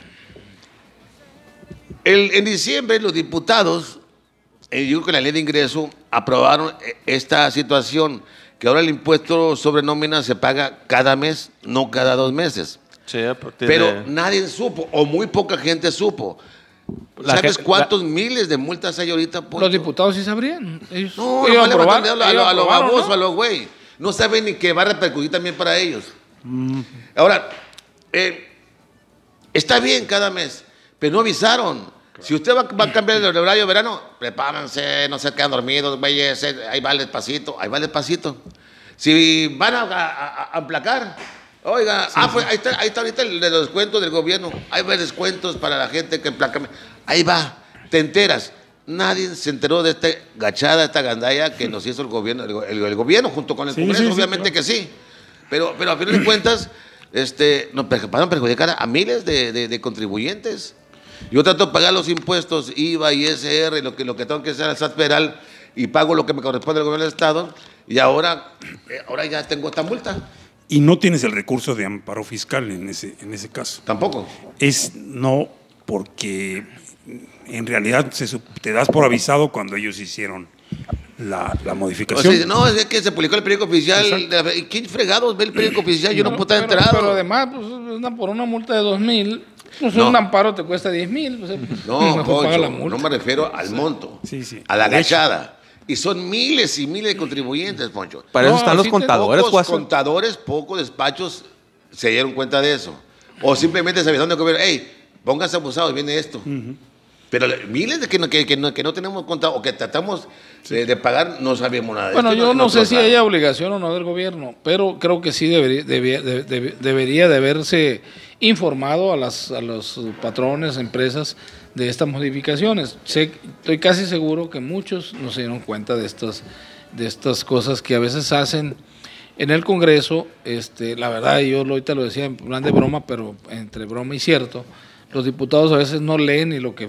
en diciembre los diputados, yo creo que la ley de ingreso, aprobaron esta situación, que ahora el impuesto sobre nómina se paga cada mes, no cada 2 meses. Sí, Pero nadie supo, o muy poca gente supo. La ¿Sabes gente- cuántos miles de multas hay ahorita? Poncho? Los diputados sí sabrían. Ellos No, iban no a probar, a iban lo probar, ¿o baboso, no? a lo güey. No saben ni que va a repercutir también para ellos. Ahora, está bien cada mes, pero no avisaron. Si usted va a cambiar el horario de verano, prepárense, no se quedan dormidos, güeyes, ahí va el despacito, ahí va el despacito. Si van a emplacar, oiga, pues ahí está ahorita el de los descuentos del gobierno, hay descuentos para la gente que emplaca. Ahí va, te enteras. Nadie se enteró de esta gachada, esta gandalla que nos hizo el gobierno, el gobierno junto con el Congreso, obviamente claro. Que sí. Pero a fin de cuentas, nos van a perjudicar a miles de contribuyentes. Yo trato de pagar los impuestos, IVA, ISR, lo que tengo que hacer al SAT federal y pago lo que me corresponde al gobierno del Estado y ahora ya tengo esta multa. Y no tienes el recurso de amparo fiscal en ese caso. Tampoco. No, porque en realidad te das por avisado cuando ellos hicieron la modificación. O sea, no, es que se publicó el periódico oficial. ¿Quién fregados ve el periódico oficial? Yo no puedo estar enterado. Pero además, pues, por una multa de 2,000, pues un amparo te cuesta 10,000. Pues, no, Poncho, no me refiero al monto, a la agachada. Y son miles y miles de contribuyentes, Poncho. Para eso están los contadores. Pocos despachos se dieron cuenta de eso. O simplemente se avisaron del gobierno, hey, pónganse abusados, viene esto. Pero miles de que no tenemos contado o que tratamos de pagar, no sabemos nada de bueno, esto. Yo no sé si hay obligación o no del gobierno, pero creo que sí debería de haberse informado a los patrones, empresas, de estas modificaciones. Estoy casi seguro que muchos no se dieron cuenta de estas cosas que a veces hacen en el Congreso. La verdad, yo ahorita lo decía en plan de broma, pero entre broma y cierto, los diputados a veces no leen ni lo que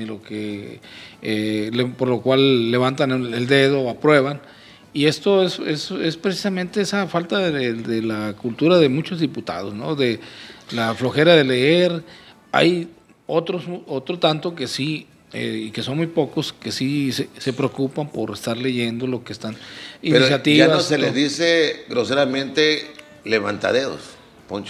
por lo cual levantan el dedo o aprueban. Y esto es precisamente esa falta de la cultura de muchos diputados, ¿no? De la flojera de leer. Hay otro tanto que sí, y que son muy pocos, que sí se preocupan por estar leyendo lo que están iniciativas. Pero ya no se les dice groseramente levantadedos, Poncho.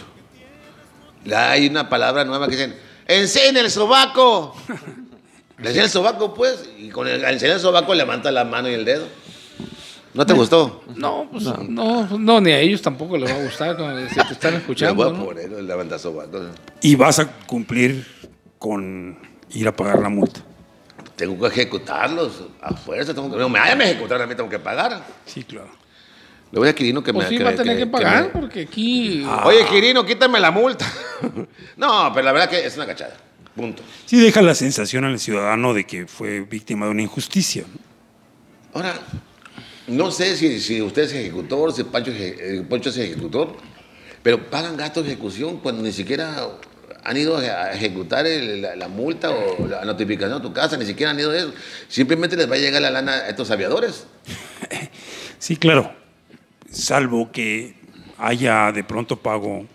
Hay una palabra nueva que dicen, ¡enseña el sobaco! Le enseña el sobaco, pues, y con el enseñar el sobaco levanta la mano y el dedo. ¿No te gustó? No, pues no, ni a ellos tampoco les va a gustar cuando se te están escuchando. Le voy a poner el levantasobaco. Y vas a cumplir con ir a pagar la multa. Tengo que ejecutarlos a fuerza. No me vayan a ejecutar, a mí tengo que pagar. Sí, claro. Le voy a Quirino que pues me... sí, va a tener que pagar porque aquí... Oye, Quirino, quítame la multa. No, pero la verdad que es una cachada. Punto. Sí deja la sensación al ciudadano de que fue víctima de una injusticia, ¿no? Ahora, no sé si usted es ejecutor, si Poncho es ejecutor, pero pagan gastos de ejecución cuando ni siquiera han ido a ejecutar la multa o la notificación a tu casa, ni siquiera han ido a eso. Simplemente les va a llegar la lana a estos aviadores. Sí, claro. Salvo que haya de pronto pago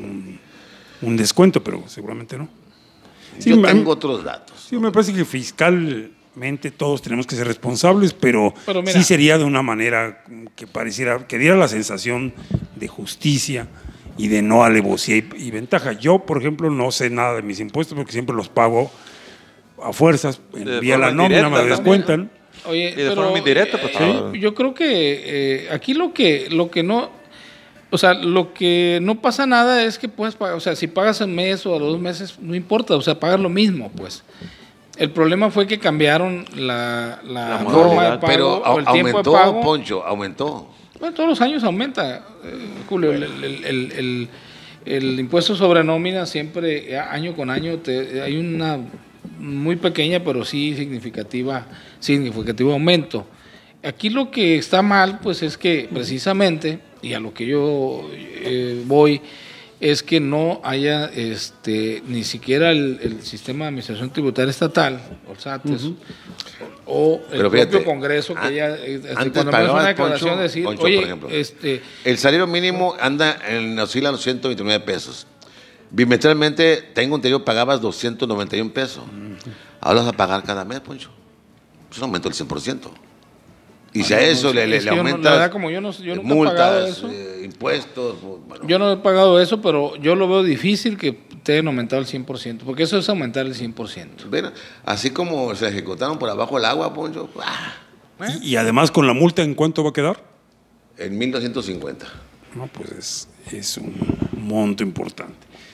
un descuento, pero seguramente no. Sí, yo tengo otros datos. Sí, me parece que fiscalmente todos tenemos que ser responsables, pero mira, sí sería de una manera que diera la sensación de justicia y de no alevosía y ventaja. Yo, por ejemplo, no sé nada de mis impuestos porque siempre los pago a fuerzas, vía la nómina, me descuentan. Oye, y de forma indirecta, pues, sí, yo creo que aquí lo que no, o sea, lo que no pasa nada es que puedes pagar, o sea, si pagas un mes o a los 2 meses, no importa, o sea, pagas lo mismo, pues. El problema fue que cambiaron la forma de pago, pero o el tiempo aumentó, de pago. Poncho, aumentó. Bueno, todos los años aumenta, Julio. El impuesto sobre nómina siempre, año con año, hay una muy pequeña, pero sí significativo aumento. Aquí lo que está mal, pues es que precisamente, y a lo que yo voy, es que no haya ni siquiera el sistema de administración tributaria estatal, o SAT, o el propio Congreso, que ya antes pagaba una declaración de decir, Poncho, oye, por ejemplo, el salario mínimo oscila a los 129 pesos. Bimestralmente, tengo entendido, pagabas 291 pesos. Ahora vas a pagar cada mes, Poncho. Es un aumento del 100%. Y si a eso le aumentas, la verdad, como yo nunca multas, he pagado eso, impuestos. Bueno. Yo no he pagado eso, pero yo lo veo difícil que te hayan aumentado el 100%, porque eso es aumentar el 100%. Bueno, así como se ejecutaron por abajo el agua, Poncho. Y además, con la multa, ¿en cuánto va a quedar? En 1,250. No, pues es un monto importante.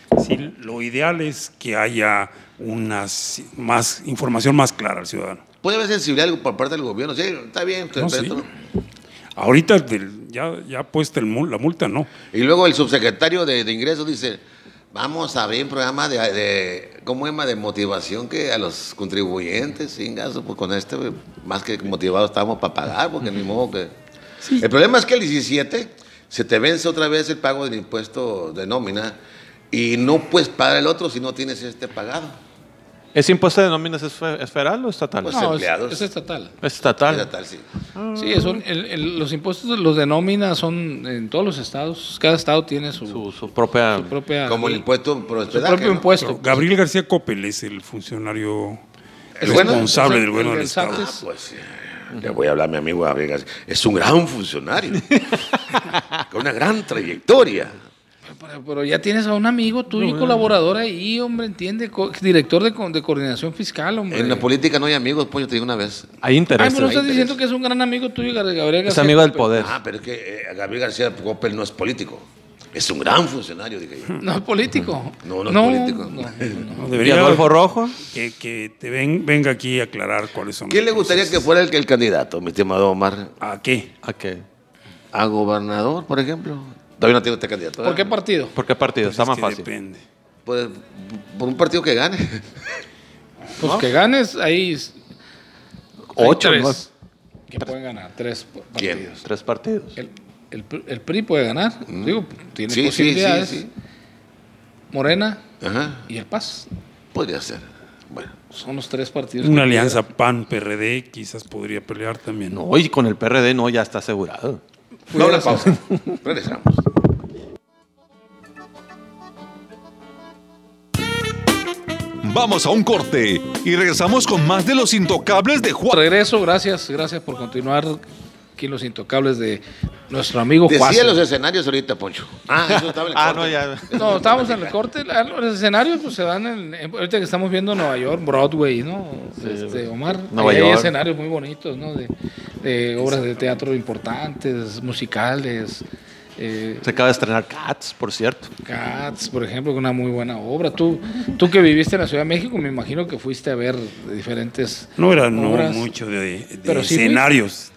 Sí, lo ideal es que haya más información más clara al ciudadano. ¿Puede haber sensibilidad por parte del gobierno? Sí, está bien, No, respeto. sí. Ahorita ya puesta la multa, no. Y luego el subsecretario de Ingresos dice, vamos a ver un programa ¿cómo se llama? De motivación que a los contribuyentes, chingazo, pues con más que motivados estamos para pagar, porque ni modo que... Sí. El problema es que el 17 se te vence otra vez el pago del impuesto de nómina y no puedes pagar el otro si no tienes pagado. ¿Ese impuesto de nóminas es federal o estatal? Pues, No, empleados. es estatal. Es estatal. Era tal, sí. Sí, los impuestos, los de nómina son en todos los estados. Cada estado tiene su propia... propia... Como el impuesto por su hospedaje, propio ¿no? impuesto. Pero Gabriel García Coppel es el funcionario ¿Es bueno? responsable El del gobierno del del SAT Estado. es- Pues le voy a hablar a mi amigo Gabriel García. Es un gran funcionario, con una gran trayectoria. Pero ya tienes a un amigo tuyo, colaborador ahí, hombre, entiende, director de coordinación fiscal, hombre. En la política no hay amigos, pues yo te digo una vez. Hay Ay, intereses. pero estás Hay diciendo interés. que es un gran amigo tuyo, Gabriel Es García amigo del Coppel. poder. Ah, pero es que Gabriel García Coppel no es político. Es un gran funcionario, dije yo. No es político. No, no es político. No, ¿Y debería Adolfo Rojo? que venga aquí a aclarar cuáles son. ¿Quién le las gustaría cosas. que fuera el candidato, mi estimado Omar? ¿A qué? ¿A qué? ¿A gobernador, por ejemplo? Todavía no tiene este candidato. ¿Por qué ¿verdad? partido? ¿Por qué partido? Pues Está es más que fácil. Depende. Pues, por un partido que gane. Pues que ganes ahí. 8, hay ¿no? tres que pueden ganar, tres ¿Quién? partidos. 3 partidos. El PRI puede ganar, digo, tiene Sí, sí, posibilidades. sí, sí. Morena Ajá. y el PAS. Podría ser. Bueno. Son los tres partidos. Una que alianza PAN-PRD quizás podría pelear también. No, y con el PRD no, ya está asegurado. Doble Pudiera pausa. Regresamos. Vamos a un corte y regresamos con más de Los Intocables de Juan. Regreso, gracias por continuar aquí en Los Intocables de nuestro amigo Juan. Decía los escenarios ahorita, Poncho. Ah, eso estaba en el Ah, corte. no, ya. No, estábamos en el corte. Los escenarios pues se dan ahorita que estamos viendo Nueva York, Broadway, ¿no? Omar. Nueva Ahí hay York. escenarios muy bonitos, ¿no? De obras de teatro importantes, musicales. Se acaba de estrenar Cats, por cierto. Cats, por ejemplo, que una muy buena obra. Tú que viviste en la Ciudad de México, me imagino que fuiste a ver diferentes No era obras. mucho de Pero sí escenarios.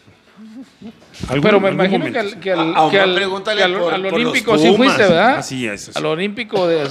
Pero me algún imagino momento. que al Omar, pregúntale al por los Olímpico sí Pumas. fuiste, ¿verdad? Ah, sí, eso sí. Al Olímpico de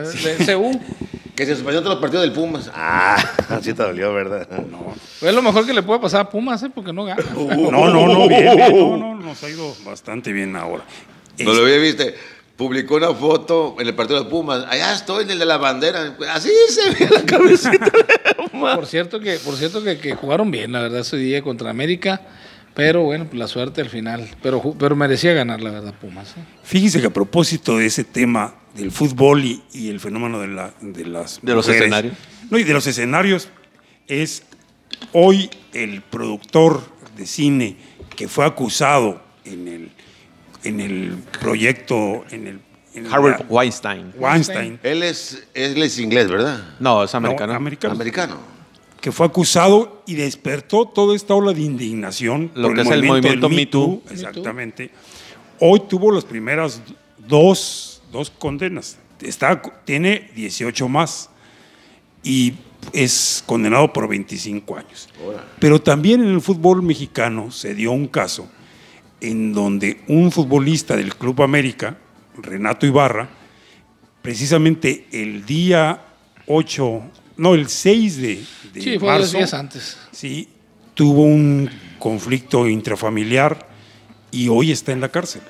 CU. Que se suspendió todos los partidos del Pumas. Ah, así te dolió, ¿verdad? Es lo mejor que le puede pasar a Pumas, porque no gana. No, bien, no, nos ha ido bastante bien ahora. No lo vi, viste. Publicó una foto en el partido de Pumas. Allá estoy, en el de la bandera. Así se ve la cabecita de Omar. Por cierto que jugaron bien, la verdad, ese día contra América. Pero bueno, pues la suerte al final. Pero merecía ganar, la verdad, Pumas. Fíjese que a propósito de ese tema del fútbol y el fenómeno de los los escenarios. No, y de los escenarios, es hoy el productor de cine que fue acusado en el proyecto, en Harvard Weinstein. Weinstein, Él es inglés, ¿verdad? No, es americano. no, americano, Americano. que fue acusado y despertó toda esta ola de indignación Lo por que es el movimiento del Me Too. Exactamente. Hoy tuvo las primeras dos condenas. Tiene 18 más y es condenado por 25 años. Pero también en el fútbol mexicano se dio un caso en donde un futbolista del Club América, Renato Ibarra, precisamente el día 6 de Sí, fue marzo, 2 días antes. sí, tuvo un conflicto intrafamiliar y hoy está en la cárcel.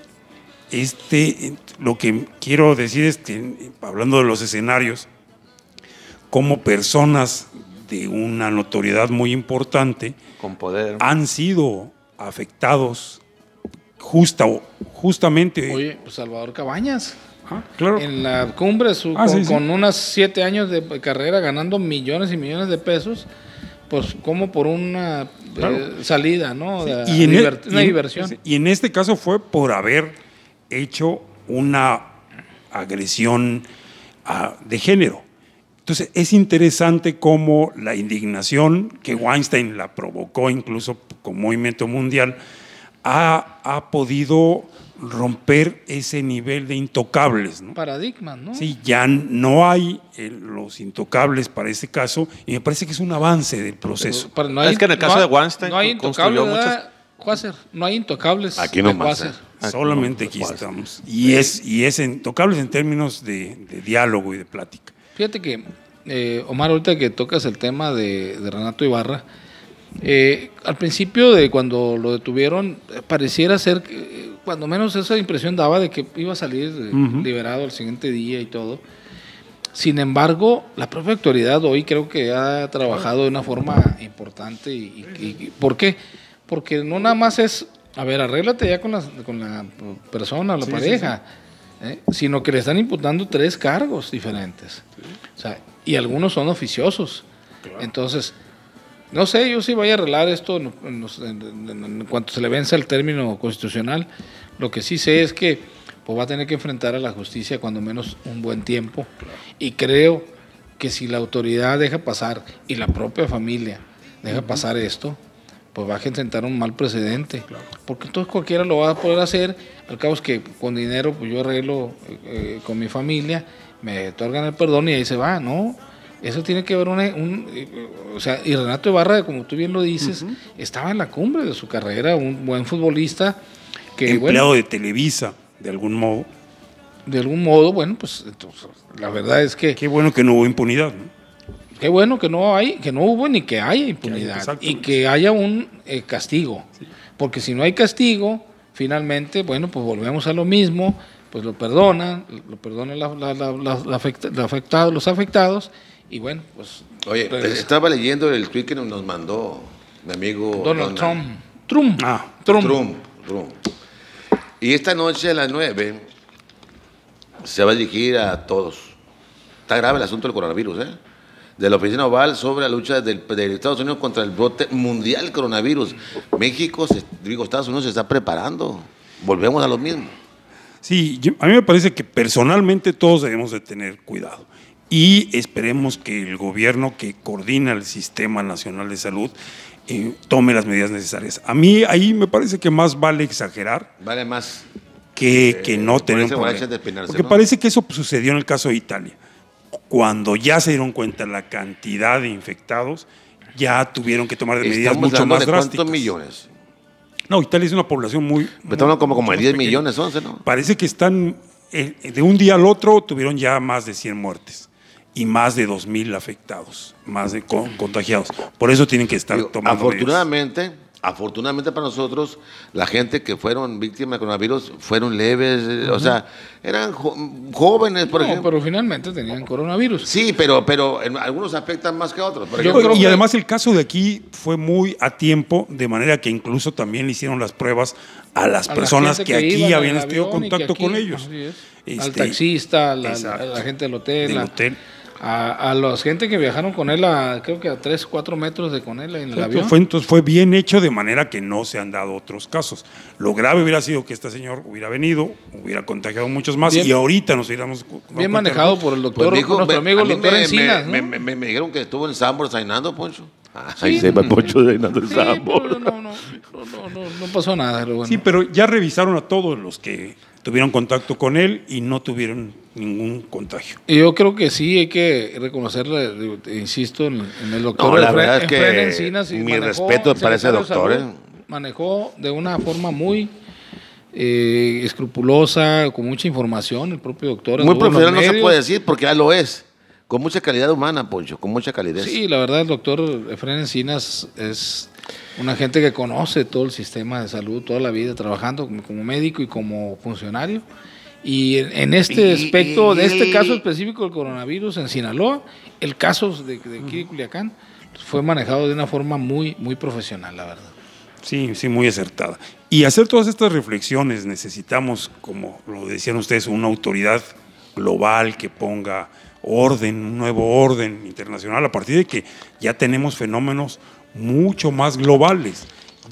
Lo que quiero decir es que, hablando de los escenarios, como personas de una notoriedad muy importante Con poder. han sido afectados justamente. Oye, pues Salvador Cabañas. Claro. En la cumbre, Sí, con sí. unos 7 años de carrera, ganando millones y millones de pesos, pues como por una Claro. salida, ¿no? De- Y en una diversión. Y en este caso fue por haber hecho una agresión de género. Entonces es interesante cómo la indignación que Weinstein la provocó incluso con movimiento mundial ha podido romper ese nivel de intocables, ¿no? Paradigmas, ¿no? Sí, ya no hay los intocables para este caso y me parece que es un avance del proceso. Pero no Es que en el caso de Weinstein no hay construyó intocables, ¿verdad, Quasar? No hay intocables. Aquí no de más, Quasar. Solamente aquí estamos. Y es intocables en términos de diálogo y de plática. Fíjate que, Omar, ahorita que tocas el tema de Renato Ibarra, al principio de cuando lo detuvieron, pareciera ser que, cuando menos esa impresión daba de que iba a salir liberado al siguiente día y todo. Sin embargo, la propia autoridad hoy creo que ha trabajado de una forma importante. ¿Por qué? Porque no nada más es, a ver, arréglate ya con la persona, la pareja, sino que le están imputando 3 cargos diferentes. O sea, y algunos son oficiosos. Entonces, no sé, yo sí voy a arreglar esto en cuanto se le vence el término constitucional. Lo que sí sé es que pues, va a tener que enfrentar a la justicia cuando menos un buen tiempo. Y creo que si la autoridad deja pasar y la propia familia deja pasar esto, pues va a sentar un mal precedente. Porque entonces cualquiera lo va a poder hacer. Al cabo es que con dinero pues yo arreglo con mi familia, me otorgan el perdón y ahí se va, ¿no? Eso tiene que ver o sea, y Renato Ibarra, como tú bien lo dices, estaba en la cumbre de su carrera, un buen futbolista que, Empleado de Televisa, de algún modo. De algún modo, bueno, pues entonces, la verdad es que Qué bueno que no hubo impunidad, ¿no? qué bueno que no hubo ni que haya impunidad exactamente. y que haya un castigo, porque si no hay castigo, finalmente, bueno, pues volvemos a lo mismo, pues lo perdonan los afectados. Y bueno, pues... Oye, estaba leyendo el tweet que nos mandó mi amigo Donald Trump. Trump. Y esta noche a las 9 se va a dirigir a todos. Está grave el asunto del coronavirus, de la Oficina Oval sobre la lucha de Estados Unidos contra el brote mundial del coronavirus. Estados Unidos se está preparando. Volvemos a lo mismo. Sí, a mí me parece que personalmente todos debemos de tener cuidado. Y esperemos que el gobierno que coordina el Sistema Nacional de Salud tome las medidas necesarias. A mí ahí me parece que más vale exagerar. Vale más que no tener un problema. Porque parece que eso sucedió en el caso de Italia. Cuando ya se dieron cuenta la cantidad de infectados, ya tuvieron que tomar medidas mucho más drásticas. ¿Cuántos millones? No, Italia es una población Estamos como de 10 millones, 11, ¿no? Parece que están, de un día al otro, tuvieron ya más de 100 muertes. Y más de 2,000 afectados, más de contagiados. Por eso tienen que estar tomando medidas. Afortunadamente para nosotros, la gente que fueron víctimas de coronavirus fueron leves, o sea, eran jóvenes, por ejemplo. Pero finalmente tenían coronavirus. Sí, pero algunos afectan más que otros. Y además el caso de aquí fue muy a tiempo, de manera que incluso también le hicieron las pruebas a las personas que aquí habían tenido contacto con ellos. Al taxista, a la gente del hotel. A la gente que viajaron con él, creo que a 3 o 4 metros de con él en el avión. Entonces fue bien hecho, de manera que no se han dado otros casos. Lo grave hubiera sido que este señor hubiera venido, hubiera contagiado muchos más y ahorita nos hubiéramos... Bien manejado por el doctor, nuestro amigo el doctor Encinas, ¿no? Me dijeron que estuvo en Sambor zainando, Poncho. Ahí se va Poncho zainando en Sambor. No pasó nada. Bueno. Sí, pero ya revisaron a todos los que tuvieron contacto con él y no tuvieron ningún contagio. Y yo creo que sí hay que reconocerle, insisto, en el doctor. No, la verdad es que Encinas, mi respeto para ese doctor. Manejó de una forma muy escrupulosa, con mucha información, el propio doctor. Muy profesional no se puede decir porque ya lo es. Con mucha calidad humana, Poncho, con mucha calidez. Sí, la verdad, el doctor Efraín Encinas es una gente que conoce todo el sistema de salud, toda la vida trabajando como médico y como funcionario. Y en este aspecto, de este caso específico del coronavirus en Sinaloa, el caso de aquí de Culiacán fue manejado de una forma muy, muy profesional, la verdad. Sí, muy acertada. Y hacer todas estas reflexiones necesitamos, como lo decían ustedes, una autoridad global que ponga orden, un nuevo orden internacional, a partir de que ya tenemos fenómenos mucho más globales.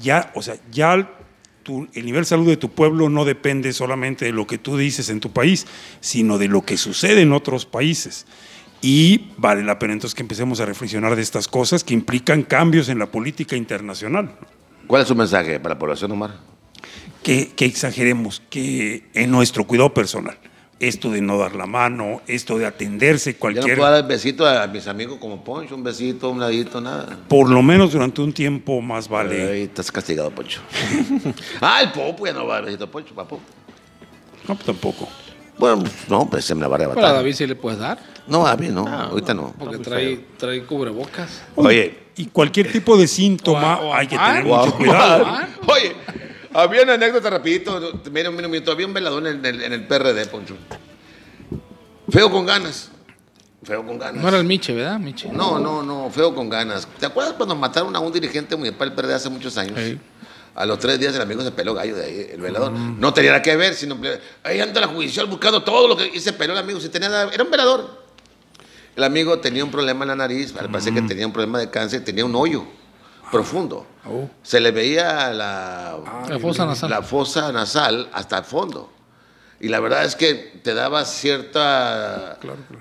El nivel de salud de tu pueblo no depende solamente de lo que tú dices en tu país, sino de lo que sucede en otros países. Y vale la pena entonces que empecemos a reflexionar de estas cosas que implican cambios en la política internacional. ¿Cuál es su mensaje para la población, Omar? que exageremos, que en nuestro cuidado personal, esto de no dar la mano, esto de atenderse Ya no cualquier... puedo dar besito a mis amigos como Poncho, un besito, un ladito, nada. Por lo menos durante un tiempo más vale. Ay, estás castigado, Poncho. El Popo ya no va a dar besito a Poncho, papo. No, pues tampoco. Bueno, no, pues se me la va a Pero a arrebatar. David sí le puedes dar, No, David, no, ahorita no. porque trae cubrebocas. Oye, Y cualquier tipo de síntoma O hay que Omar. tener mucho cuidado. Oye, había una anécdota rapidito, mira un minuto, había un velador en el PRD, Poncho. Feo con ganas. Feo con ganas. No era el Miche, ¿verdad? Miche. No, feo con ganas. ¿Te acuerdas cuando mataron a un dirigente municipal del PRD hace muchos años? Sí. A los 3 días el amigo se peló gallo de ahí, el velador. No tenía nada que ver, sino ahí anda la judicial buscando todo lo que... Y se peló el amigo, era un velador. El amigo tenía un problema en la nariz, al parecer que tenía un problema de cáncer, tenía un hoyo profundo. Se le veía La fosa nasal. la fosa nasal hasta el fondo. Y la verdad es que te daba cierta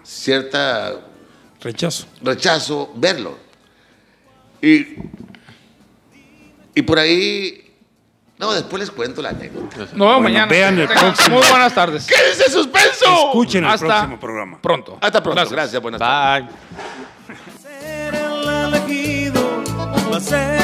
Rechazo. rechazo verlo. Y por ahí... No, después les cuento la anécdota. Nos vemos Bueno, mañana. vean el Tengan próximo. Muy buenas tardes. ¿Qué es ese suspenso? Escuchen el Hasta próximo programa. Pronto. Hasta pronto. Gracias buenas tardes. Bye. Ser el elegido va a ser